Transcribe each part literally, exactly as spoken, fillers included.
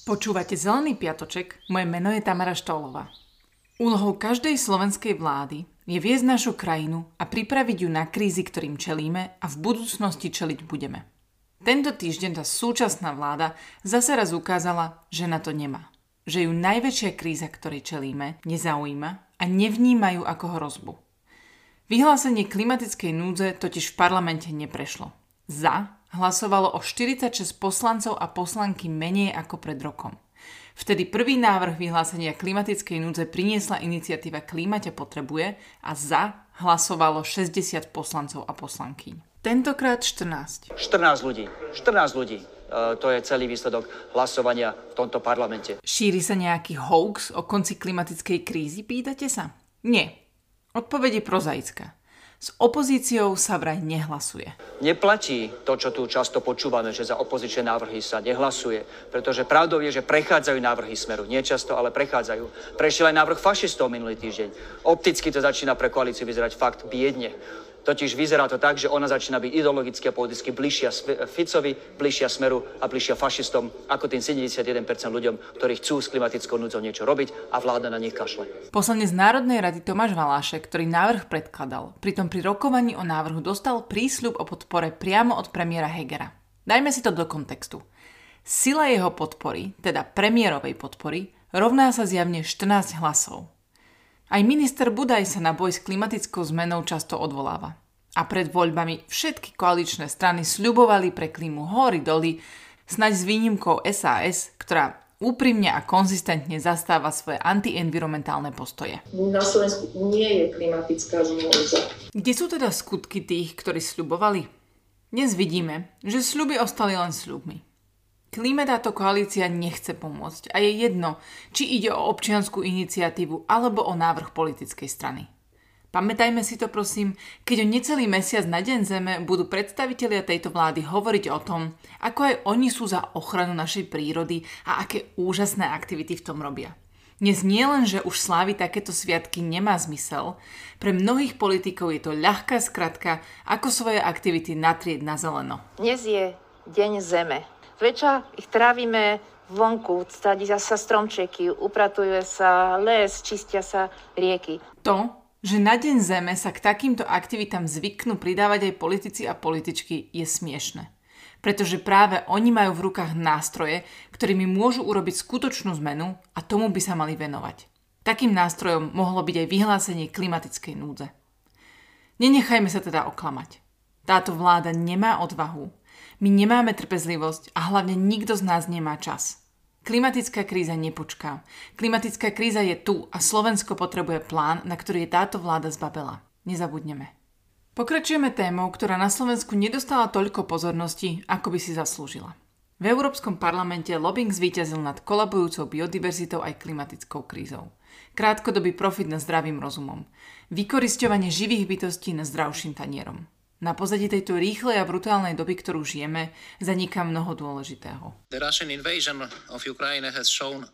Počúvate Zelený piatoček, moje meno je Tamara Štolová. Úlohou každej slovenskej vlády je viesť našu krajinu a pripraviť ju na krízy, ktorým čelíme a v budúcnosti čeliť budeme. Tento týždeň tá súčasná vláda zase raz ukázala, že na to nemá. Že ju najväčšia kríza, ktorej čelíme, nezaujíma a nevnímajú ako hrozbu. Vyhlásenie klimatickej núdze totiž v parlamente neprešlo. Za hlasovalo o štyridsaťšesť poslancov a poslanky menej ako pred rokom. Vtedy prvý návrh vyhlásenia klimatickej núdze priniesla iniciatíva Klíma ťa potrebuje a za hlasovalo šesťdesiat poslancov a poslankyň. Tentokrát štrnásť. štrnásť ľudí. štrnásť ľudí. E, to je celý výsledok hlasovania v tomto parlamente. Šíri sa nejaký hoax o konci klimatickej krízy, pýtate sa? Nie. Odpoveď je prozaická. S opozíciou sa vraj nehlasuje. Neplatí to, čo tu často počúvame, že za opozičné návrhy sa nehlasuje, pretože pravdou je, že prechádzajú návrhy Smeru. Nie často, ale prechádzajú. Prešiel aj návrh fašistov minulý týždeň. Opticky to začína pre koalíciu vyzerať fakt biedne. Totiž vyzerá to tak, že ona začína byť ideologicky a politicky bližšia Ficovi, bližšia Smeru a bližšia fašistom ako tým sedemdesiatjeden percent ľuďom, ktorí chcú s klimatickou núdzou niečo robiť a vláda na nich kašle. Poslanec Národnej rady Tomáš Valášek, ktorý návrh predkladal, pritom pri rokovaní o návrhu dostal prísľub o podpore priamo od premiéra Hegera. Dajme si to do kontextu. Sila jeho podpory, teda premiérovej podpory, rovná sa zjavne štrnásť hlasov. Aj minister Budaj sa na boj s klimatickou zmenou často odvoláva. A pred voľbami všetky koaličné strany sľubovali pre klímu hory doly, snáď s výnimkou es a es, ktorá úprimne a konzistentne zastáva svoje antienvironmentálne postoje. Na Slovensku nie je klimatická núdza. Kde sú teda skutky tých, ktorí sľubovali? Dnes vidíme, že sľuby ostali len sľubmi. Klíme táto koalícia nechce pomôcť a je jedno, či ide o občiansku iniciatívu alebo o návrh politickej strany. Pamätajme si to prosím, keď o necelý mesiac na Deň Zeme budú predstavitelia tejto vlády hovoriť o tom, ako aj oni sú za ochranu našej prírody a aké úžasné aktivity v tom robia. Dnes nie len, že už sláviť takéto sviatky nemá zmysel, pre mnohých politikov je to ľahká skratka, ako svoje aktivity natrieť na zeleno. Dnes je Deň Zeme. Večer ich trávime vonku, sadia sa stromčeky, upratuje sa les, čistia sa rieky. To, že na Deň Zeme sa k takýmto aktivitám zvyknú pridávať aj politici a političky, je smiešne. Pretože práve oni majú v rukách nástroje, ktorými môžu urobiť skutočnú zmenu a tomu by sa mali venovať. Takým nástrojom mohlo byť aj vyhlásenie klimatickej núdze. Nenechajme sa teda oklamať. Táto vláda nemá odvahu. My nemáme trpezlivosť a hlavne nikto z nás nemá čas. Klimatická kríza nepočká. Klimatická kríza je tu a Slovensko potrebuje plán, na ktorý je táto vláda zbabela. Nezabudneme. Pokračujeme témou, ktorá na Slovensku nedostala toľko pozornosti, ako by si zaslúžila. V Európskom parlamente lobbying zvíťazil nad kolabujúcou biodiverzitou aj klimatickou krízou. Krátkodobý profit nad zdravým rozumom. Vykorisťovanie živých bytostí nad zdravším tanierom. Na pozadí tejto rýchlej a brutálnej doby, ktorú žijeme, zaniká mnoho dôležitého. The Russian invasion of Ukraine has shown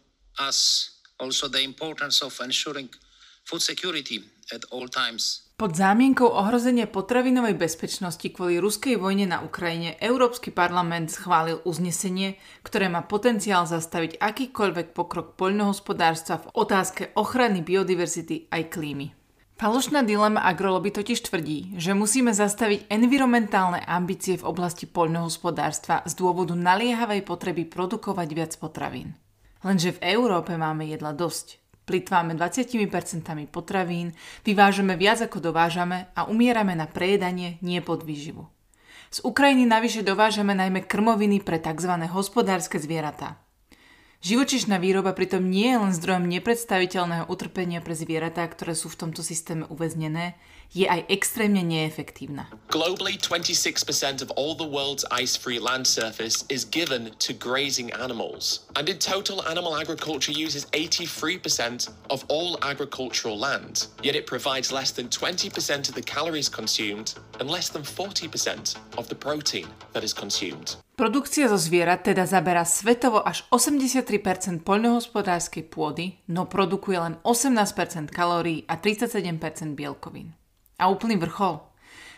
us also the importance of ensuring food security at all times. Pod zámienkou ohrozenia potravinovej bezpečnosti kvôli ruskej vojne na Ukrajine Európsky parlament schválil uznesenie, ktoré má potenciál zastaviť akýkoľvek pokrok poľnohospodárstva v otázke ochrany biodiverzity aj klímy. Falošná dilema agrolobby totiž tvrdí, že musíme zastaviť environmentálne ambície v oblasti poľnohospodárstva z dôvodu naliehavej potreby produkovať viac potravín. Lenže v Európe máme jedla dosť. Plitváme dvadsať percent potravín, vyvážame viac ako dovážame a umierame na prejedanie, nie podvýživu. Z Ukrajiny navyše dovážame najmä krmoviny pre tzv. Hospodárske zvieratá. Živočíšna výroba pritom nie je len zdrojom nepredstaviteľného utrpenia pre zvieratá, ktoré sú v tomto systéme uväznené, je aj extrémne neefektívna. Globally, twenty-six percent of all the world's ice-free land surface is given to grazing animals. And in total, animal agriculture uses eighty-three percent of all agricultural land. Yet it provides less than twenty percent of the calories consumed and less than forty percent of the protein that is consumed. Produkcia zo zvierat teda zaberá svetovo až osemdesiattri percent poľnohospodárskej pôdy, no produkuje len osemnásť percent kalórií a tridsaťsedem percent bielkovín. A úplný vrchol.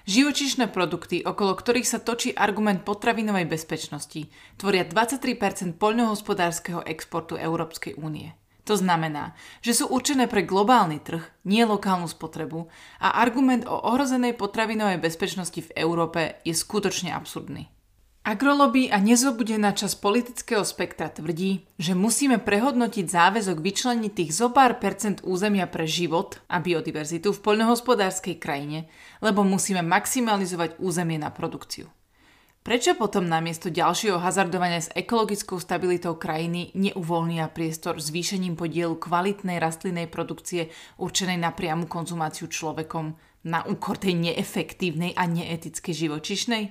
Živočíšne produkty, okolo ktorých sa točí argument potravinovej bezpečnosti, tvoria dvadsaťtri percent poľnohospodárskeho exportu Európskej únie. To znamená, že sú určené pre globálny trh, nie lokálnu spotrebu a argument o ohrozenej potravinovej bezpečnosti v Európe je skutočne absurdný. Agrolobby a nezobudená časť politického spektra tvrdí, že musíme prehodnotiť záväzok vyčleniť tých zo pár percent územia pre život a biodiverzitu v poľnohospodárskej krajine, lebo musíme maximalizovať územie na produkciu. Prečo potom namiesto ďalšieho hazardovania s ekologickou stabilitou krajiny neuvoľnia priestor zvýšením podielu kvalitnej rastlinnej produkcie určenej na priamu konzumáciu človekom na úkor tej neefektívnej a neetickej živočíšnej?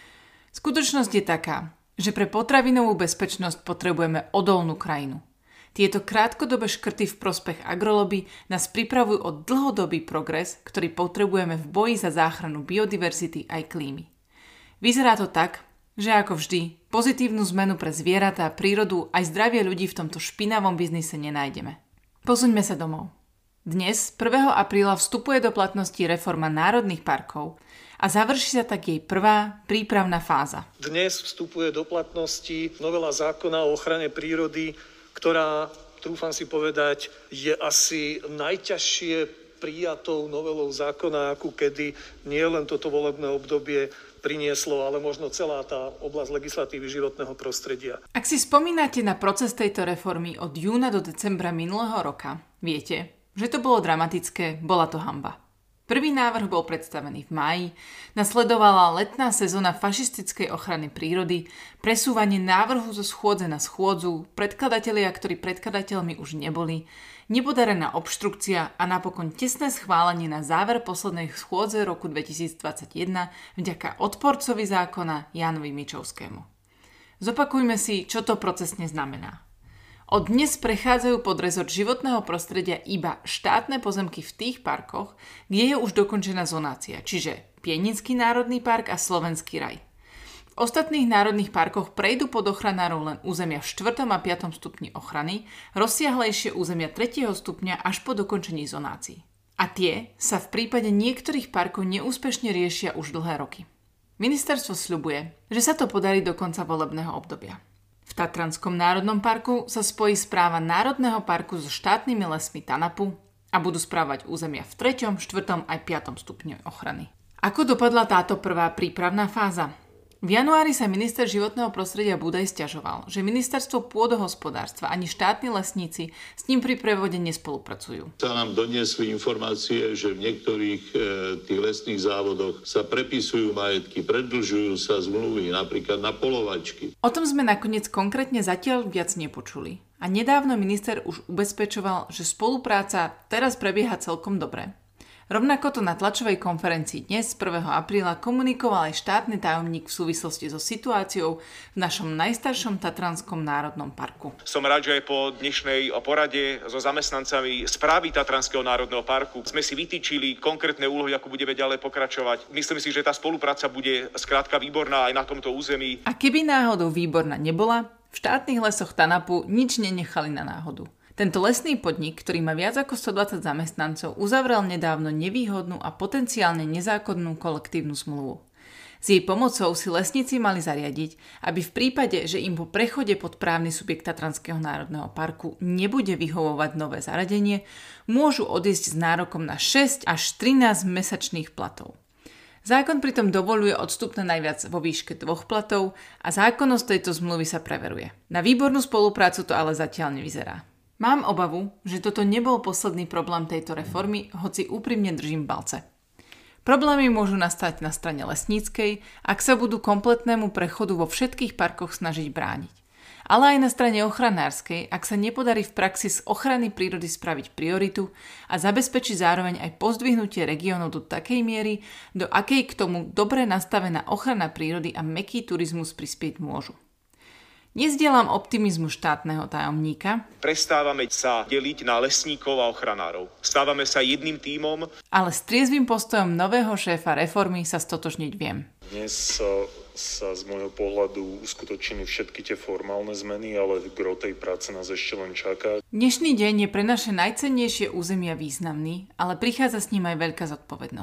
Skutočnosť je taká, že pre potravinovú bezpečnosť potrebujeme odolnú krajinu. Tieto krátkodobé škrty v prospech agrolobby nás pripravujú o dlhodobý progres, ktorý potrebujeme v boji za záchranu biodiverzity aj klímy. Vyzerá to tak, že ako vždy, pozitívnu zmenu pre zvieratá, prírodu aj zdravie ľudí v tomto špinavom biznise nenájdeme. Posuňme sa domov. Dnes, prvého apríla, vstupuje do platnosti reforma národných parkov a završí sa tak jej prvá prípravná fáza. Dnes vstupuje do platnosti novela zákona o ochrane prírody, ktorá, trúfam si povedať, je asi najťažšie prijatou novelou zákona, akú kedy nie len toto volebné obdobie prinieslo, ale možno celá tá oblasť legislatívy životného prostredia. Ak si spomínate na proces tejto reformy od júna do decembra minulého roka, viete, že to bolo dramatické, bola to hanba. Prvý návrh bol predstavený v máji, nasledovala letná sezóna fašistickej ochrany prírody, presúvanie návrhu zo schôdze na schôdzu, predkladatelia, ktorí predkladateľmi už neboli, nepodarená obštrukcia a napokon tesné schválenie na záver poslednej schôdze roku dvetisícdvadsaťjeden vďaka odporcovi zákona Jánovi Mičovskému. Zopakujme si, čo to procesne znamená. Od dnes prechádzajú pod rezort životného prostredia iba štátne pozemky v tých parkoch, kde je už dokončená zonácia, čiže Pienický národný park a Slovenský raj. V ostatných národných parkoch prejdú pod ochranárov len územia v štvrtom a piatom stupni ochrany, rozsiahlejšie územia tretieho stupňa až po dokončení zonácií. A tie sa v prípade niektorých parkov neúspešne riešia už dlhé roky. Ministerstvo sľubuje, že sa to podarí do konca volebného obdobia. V Tatranskom národnom parku sa spojí správa Národného parku so štátnymi lesmi TANAPu a budú správať územia v treťom, štvrtom aj piatom stupni ochrany. Ako dopadla táto prvá prípravná fáza? V januári sa minister životného prostredia Budaj sťažoval, že ministerstvo pôdohospodárstva ani štátni lesníci s ním pri prevode nespolupracujú. Sa nám doniesli informácie, že v niektorých e, tých lesných závodoch sa prepisujú majetky, predĺžujú sa zmluvy, napríklad na polovačky. O tom sme nakoniec konkrétne zatiaľ viac nepočuli. A nedávno minister už ubezpečoval, že spolupráca teraz prebieha celkom dobre. Rovnako to na tlačovej konferencii dnes, prvého apríla, komunikoval aj štátny tajomník v súvislosti so situáciou v našom najstaršom Tatranskom národnom parku. Som rád, že aj po dnešnej porade so zamestnancami správy Tatranského národného parku sme si vytýčili konkrétne úlohy, ako budeme ďalej pokračovať. Myslím si, že tá spolupráca bude skrátka výborná aj na tomto území. A keby náhodou výborná nebola, v štátnych lesoch TANAPu nič nenechali na náhodu. Tento lesný podnik, ktorý má viac ako stodvadsať zamestnancov, uzavrel nedávno nevýhodnú a potenciálne nezákonnú kolektívnu zmluvu. S jej pomocou si lesníci mali zariadiť, aby v prípade, že im po prechode pod právny subjekt Tatranského národného parku nebude vyhovovať nové zaradenie, môžu odísť s nárokom na šesť až trinásť mesačných platov. Zákon pritom dovoľuje odstupné najviac vo výške dvoch platov a zákonnosť tejto zmluvy sa preveruje. Na výbornú spoluprácu to ale zatiaľ nevyzerá. Mám obavu, že toto nebol posledný problém tejto reformy, hoci úprimne držím palce. Problémy môžu nastať na strane lesníckej, ak sa budú kompletnému prechodu vo všetkých parkoch snažiť brániť. Ale aj na strane ochranárskej, ak sa nepodarí v praxi z ochrany prírody spraviť prioritu a zabezpečiť zároveň aj pozdvihnutie regiónov do takej miery, do akej k tomu dobre nastavená ochrana prírody a mäkký turizmus prispieť môžu. Nezdielam optimizmu štátneho tajomníka. Prestávame sa deliť na lesníkov a ochranárov. Stávame sa jedným tímom. Ale s triezvym postojom nového šéfa reformy sa stotožniť viem. Dnes sa, sa z môjho pohľadu uskutočnili všetky tie formálne zmeny, ale gro tej práce nás ešte len čaká. Dnešný deň je pre naše najcennejšie územia významný, ale prichádza s ním aj veľká zodpovednosť.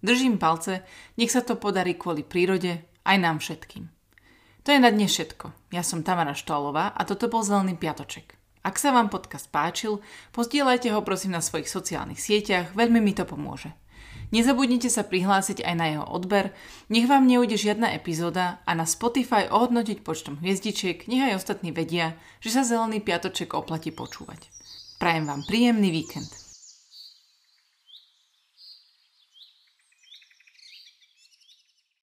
Držím palce, nech sa to podarí kvôli prírode aj nám všetkým. To je na dnes všetko. Ja som Tamara Štolová a toto bol Zelený piatoček. Ak sa vám podcast páčil, pozdieľajte ho prosím na svojich sociálnych sieťach, veľmi mi to pomôže. Nezabudnite sa prihlásiť aj na jeho odber, nech vám neujde žiadna epizóda a na Spotify ohodnotiť počtom hviezdičiek, nech aj ostatní vedia, že sa Zelený piatoček oplatí počúvať. Prajem vám príjemný víkend.